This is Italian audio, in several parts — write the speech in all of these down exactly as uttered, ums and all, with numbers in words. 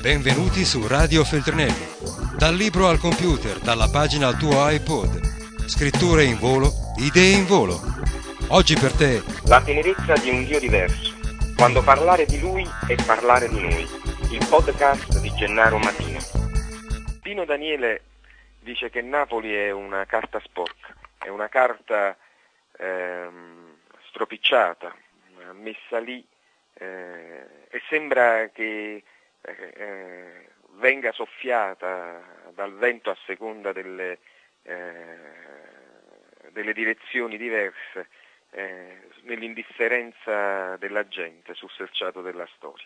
Benvenuti su Radio Feltrinelli. Dal libro al computer, dalla pagina al tuo iPod. Scritture in volo, idee in volo. Oggi per te la tenerezza di un Dio diverso. Quando parlare di Lui è parlare di noi. Il podcast di Gennaro Matino. Pino Daniele dice che Napoli è una carta sporca, è una carta ehm, stropicciata, messa lì eh, e sembra che eh, venga soffiata dal vento a seconda delle, eh, delle direzioni diverse eh, nell'indifferenza della gente sul selciato della storia.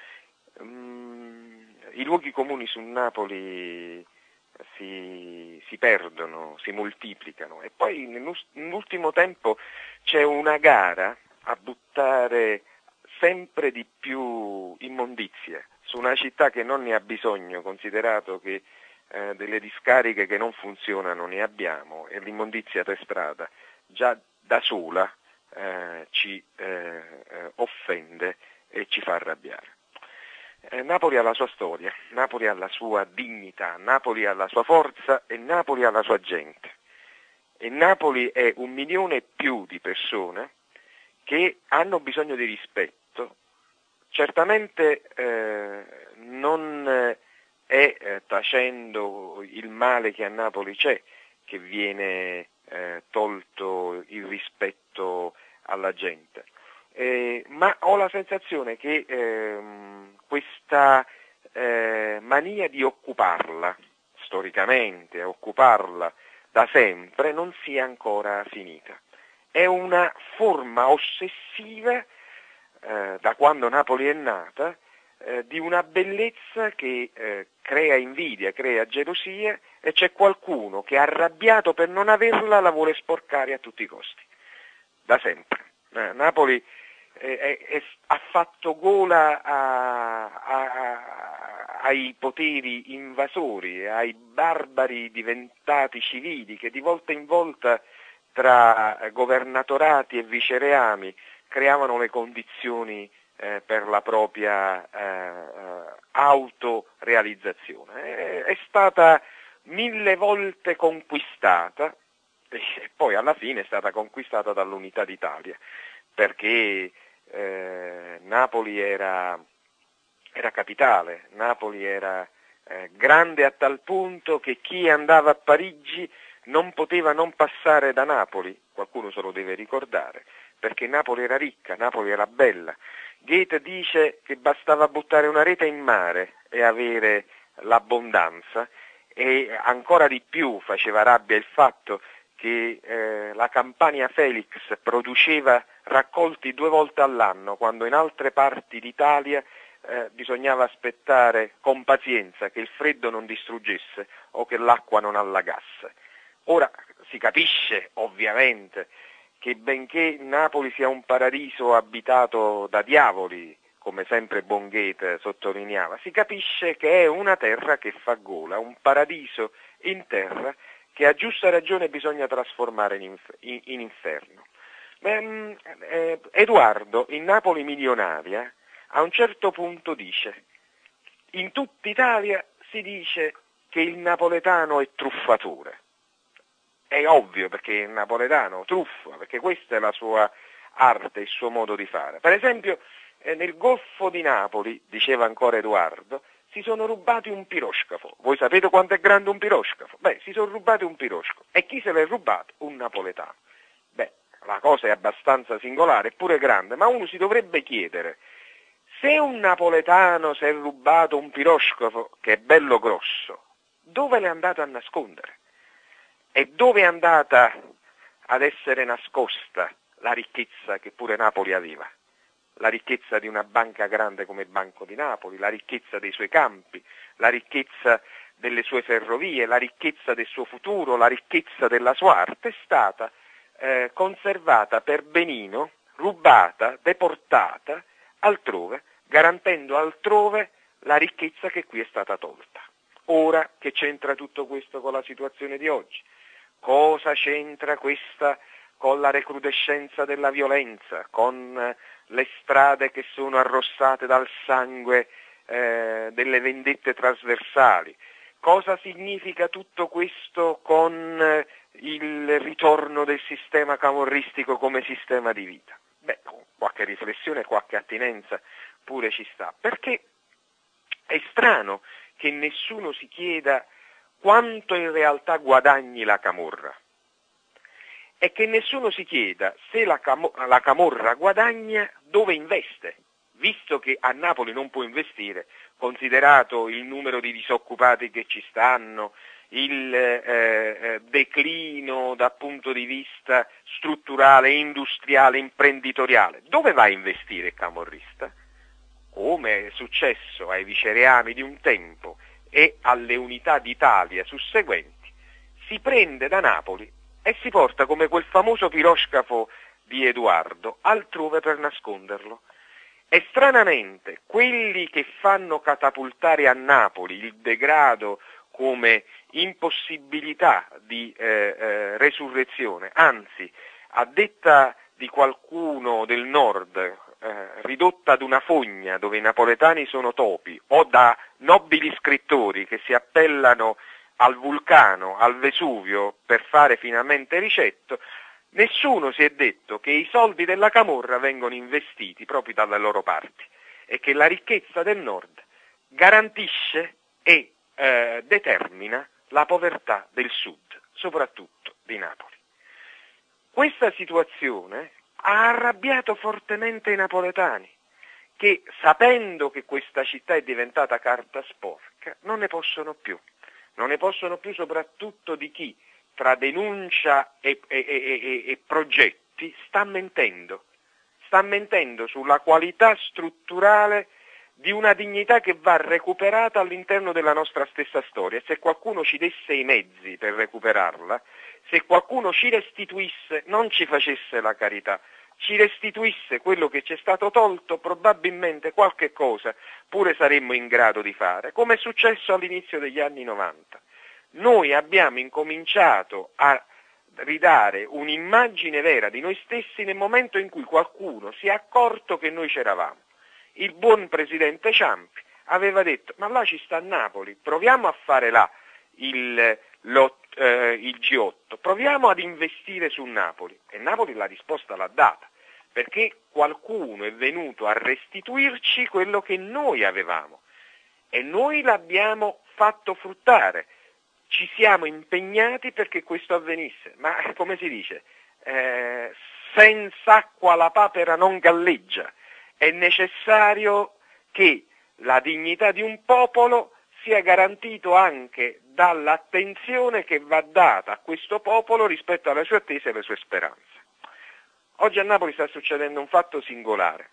Um, I luoghi comuni su Napoli si, si perdono, si moltiplicano e poi nell'ultimo tempo c'è una gara a buttare sempre di più immondizia su una città che non ne ha bisogno, considerato che eh, delle discariche che non funzionano ne abbiamo e l'immondizia per strada già da sola eh, ci eh, offende e ci fa arrabbiare. Eh, Napoli ha la sua storia, Napoli ha la sua dignità, Napoli ha la sua forza e Napoli ha la sua gente. E Napoli è un milione e più di persone che hanno bisogno di rispetto. Certamente eh, non è eh, tacendo il male che a Napoli c'è che viene eh, tolto il rispetto alla gente, eh, ma ho la sensazione che eh, questa eh, mania di occuparla, storicamente, occuparla da sempre, non sia ancora finita. È una forma ossessiva eh, da quando Napoli è nata, eh, di una bellezza che eh, crea invidia, crea gelosia e c'è qualcuno che arrabbiato per non averla la vuole sporcare a tutti i costi, da sempre. Eh, Napoli eh, è, è, ha fatto gola a, a, a, ai poteri invasori, ai barbari diventati civili che di volta in volta tra governatorati e vicereami creavano le condizioni eh, per la propria eh, autorealizzazione. È, è stata mille volte conquistata e poi alla fine è stata conquistata dall'Unità d'Italia, perché eh, Napoli era, era capitale, Napoli era eh, grande a tal punto che chi andava a Parigi non poteva non passare da Napoli, qualcuno se lo deve ricordare, perché Napoli era ricca, Napoli era bella. Goethe dice che bastava buttare una rete in mare e avere l'abbondanza, e ancora di più faceva rabbia il fatto che eh, la Campania Felix produceva raccolti due volte all'anno, quando in altre parti d'Italia eh, bisognava aspettare con pazienza che il freddo non distruggesse o che l'acqua non allagasse. Ora si capisce ovviamente che benché Napoli sia un paradiso abitato da diavoli, come sempre buon Goethe sottolineava, si capisce che è una terra che fa gola, un paradiso in terra che a giusta ragione bisogna trasformare in, inf- in, in inferno. Beh, eh, Edoardo, in Napoli milionaria, a un certo punto dice: in tutta Italia si dice che il napoletano è truffatore. È ovvio, perché il napoletano truffa, perché questa è la sua arte, il suo modo di fare. Per esempio, eh, nel Golfo di Napoli, diceva ancora Edoardo, si sono rubati un piroscafo. Voi sapete quanto è grande un piroscafo? Beh, si sono rubati un piroscafo. E chi se l'è rubato? Un napoletano. Beh, la cosa è abbastanza singolare, eppure grande, ma uno si dovrebbe chiedere: se un napoletano si è rubato un piroscafo che è bello grosso, dove l'è andato a nascondere? E dove è andata ad essere nascosta la ricchezza che pure Napoli aveva? La ricchezza di una banca grande come il Banco di Napoli, la ricchezza dei suoi campi, la ricchezza delle sue ferrovie, la ricchezza del suo futuro, la ricchezza della sua arte è stata eh, conservata per benino, rubata, deportata altrove, garantendo altrove la ricchezza che qui è stata tolta. Ora, che c'entra tutto questo con la situazione di oggi? Cosa c'entra questa con la recrudescenza della violenza, con le strade che sono arrossate dal sangue eh, delle vendette trasversali. Cosa significa tutto questo con eh, il ritorno del sistema camorristico come sistema di vita? Beh, qualche riflessione, qualche attinenza pure ci sta, perché è strano che nessuno si chieda quanto in realtà guadagni la camorra e che nessuno si chieda se la, cam- la camorra guadagna dove investe, visto che a Napoli non può investire, considerato il numero di disoccupati che ci stanno, il eh, declino dal punto di vista strutturale, industriale, imprenditoriale. Dove va a investire il camorrista? Come è successo ai vicereami di un tempo e alle unità d'Italia susseguenti, si prende da Napoli e si porta come quel famoso piroscafo di Edoardo altrove per nasconderlo. E stranamente quelli che fanno catapultare a Napoli il degrado come impossibilità di eh, eh, resurrezione, anzi, a detta di qualcuno del nord, eh, ridotta ad una fogna dove i napoletani sono topi, o da nobili scrittori che si appellano al vulcano, al Vesuvio, per fare finalmente ricetto, nessuno si è detto che i soldi della camorra vengono investiti proprio dalle loro parti e che la ricchezza del nord garantisce e eh, determina la povertà del sud, soprattutto di Napoli. Questa situazione ha arrabbiato fortemente i napoletani, che sapendo che questa città è diventata carta sporca, non ne possono più. Non ne possono più soprattutto di chi, tra denuncia e, e, e, e progetti, sta mentendo. Sta mentendo sulla qualità strutturale di una dignità che va recuperata all'interno della nostra stessa storia. Se qualcuno ci desse i mezzi per recuperarla, se qualcuno ci restituisse, non ci facesse la carità, ci restituisse quello che ci è stato tolto, probabilmente qualche cosa pure saremmo in grado di fare, come è successo all'inizio degli anni novanta. Noi abbiamo incominciato a ridare un'immagine vera di noi stessi nel momento in cui qualcuno si è accorto che noi c'eravamo. Il buon presidente Ciampi aveva detto: ma là ci sta a Napoli, proviamo a fare là il, lo, eh, il G otto, proviamo ad investire su Napoli. E Napoli la risposta l'ha data, perché qualcuno è venuto a restituirci quello che noi avevamo e noi l'abbiamo fatto fruttare. Ci siamo impegnati perché questo avvenisse, ma come si dice, eh, senza acqua la papera non galleggia. È necessario che la dignità di un popolo sia garantito anche dall'attenzione che va data a questo popolo rispetto alle sue attese e alle sue speranze. Oggi a Napoli sta succedendo un fatto singolare.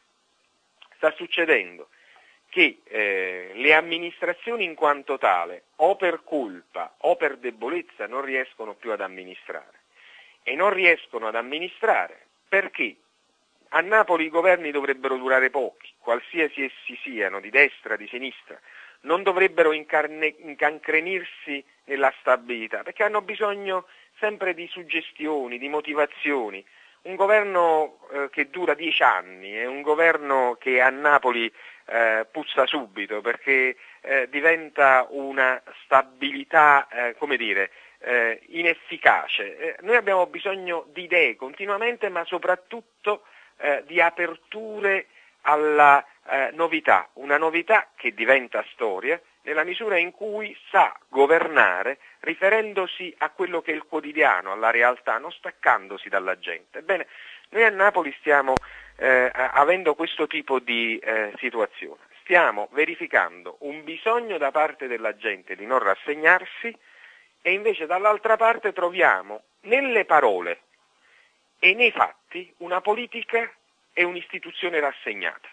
Sta succedendo che eh, le amministrazioni in quanto tale, o per colpa o per debolezza, non riescono più ad amministrare. E non riescono ad amministrare perché a Napoli i governi dovrebbero durare pochi, qualsiasi essi siano, di destra, di sinistra, non dovrebbero incarne, incancrenirsi nella stabilità, perché hanno bisogno sempre di suggestioni, di motivazioni. Un governo eh, che dura dieci anni è un governo che a Napoli eh, puzza subito, perché eh, diventa una stabilità, eh, come dire, eh, inefficace. Eh, noi abbiamo bisogno di idee continuamente, ma soprattutto eh, di aperture alla eh, novità, una novità che diventa storia nella misura in cui sa governare riferendosi a quello che è il quotidiano, alla realtà, non staccandosi dalla gente. Ebbene, noi a Napoli stiamo eh, avendo questo tipo di eh, situazione, stiamo verificando un bisogno da parte della gente di non rassegnarsi e invece dall'altra parte troviamo nelle parole e nei fatti una politica e un'istituzione rassegnata.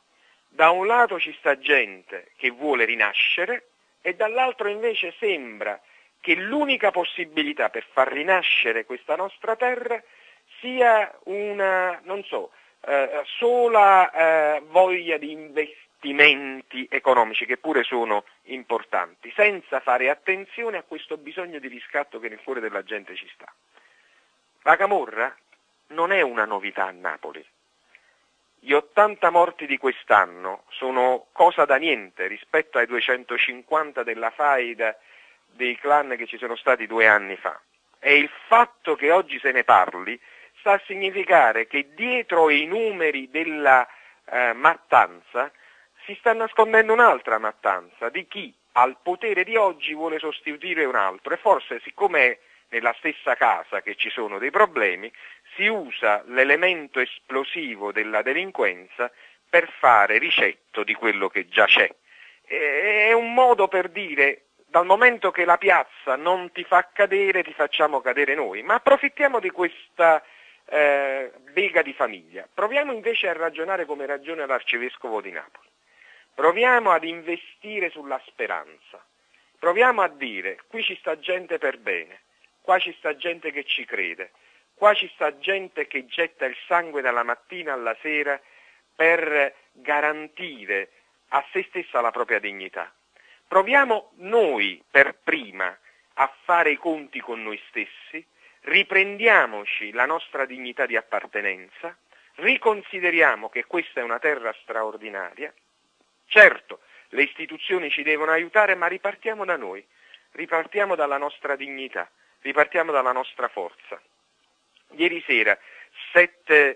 Da un lato ci sta gente che vuole rinascere e dall'altro invece sembra che l'unica possibilità per far rinascere questa nostra terra sia una, non so, eh, sola eh, voglia di investimenti economici, che pure sono importanti, senza fare attenzione a questo bisogno di riscatto che nel cuore della gente ci sta. La camorra non è una novità a Napoli. Gli ottanta morti di quest'anno sono cosa da niente rispetto ai duecentocinquanta della faida dei clan che ci sono stati due anni fa. E il fatto che oggi se ne parli sta a significare che dietro i numeri della eh, mattanza si sta nascondendo un'altra mattanza di chi al potere di oggi vuole sostituire un altro, e forse siccome è nella stessa casa che ci sono dei problemi, si usa l'elemento esplosivo della delinquenza per fare ricetto di quello che già c'è. È un modo per dire: dal momento che la piazza non ti fa cadere, ti facciamo cadere noi. Ma approfittiamo di questa eh, bega di famiglia. Proviamo invece a ragionare come ragiona l'arcivescovo di Napoli. Proviamo ad investire sulla speranza. Proviamo a dire: qui ci sta gente per bene, qua ci sta gente che ci crede, qua ci sta gente che getta il sangue dalla mattina alla sera per garantire a se stessa la propria dignità. Proviamo noi per prima a fare i conti con noi stessi, riprendiamoci la nostra dignità di appartenenza, riconsideriamo che questa è una terra straordinaria. Certo, le istituzioni ci devono aiutare, ma ripartiamo da noi, ripartiamo dalla nostra dignità, ripartiamo dalla nostra forza. Ieri sera, sette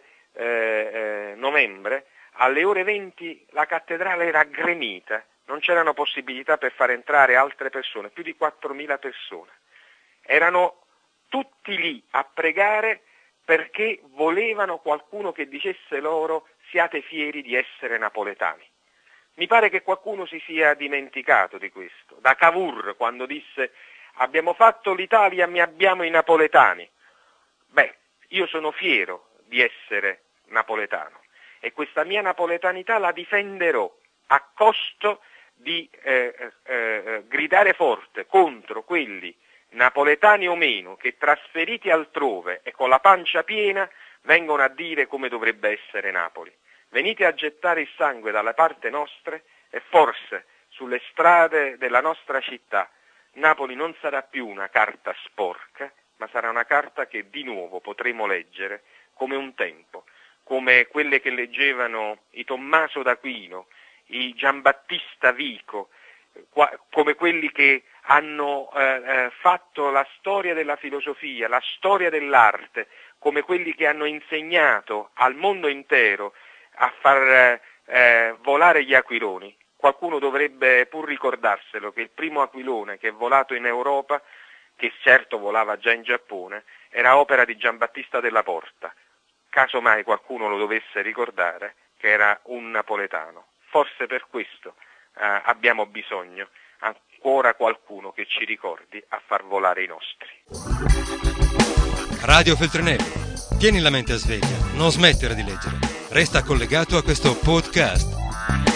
novembre, alle ore venti la cattedrale era gremita, non c'erano possibilità per far entrare altre persone, più di quattromila persone. Erano tutti lì a pregare perché volevano qualcuno che dicesse loro: siate fieri di essere napoletani. Mi pare che qualcuno si sia dimenticato di questo. Da Cavour, quando disse: abbiamo fatto l'Italia, mi abbiamo i napoletani. Beh, io sono fiero di essere napoletano e questa mia napoletanità la difenderò a costo di eh, eh, gridare forte contro quelli, napoletani o meno, che trasferiti altrove e con la pancia piena vengono a dire come dovrebbe essere Napoli. Venite a gettare il sangue dalle parti nostre e forse sulle strade della nostra città Napoli non sarà più una carta sporca, ma sarà una carta che di nuovo potremo leggere come un tempo, come quelle che leggevano i Tommaso d'Aquino, i Giambattista Vico, qua, come quelli che hanno eh, eh, fatto la storia della filosofia, la storia dell'arte, come quelli che hanno insegnato al mondo intero a far eh, volare gli aquiloni. Qualcuno dovrebbe pur ricordarselo che il primo aquilone che è volato in Europa, che certo volava già in Giappone, era opera di Giambattista della Porta. Caso mai qualcuno lo dovesse ricordare, che era un napoletano. Forse per questo eh, abbiamo bisogno ancora qualcuno che ci ricordi a far volare i nostri. Radio Feltrinelli, tieni la mente a sveglia, non smettere di leggere. Resta collegato a questo podcast.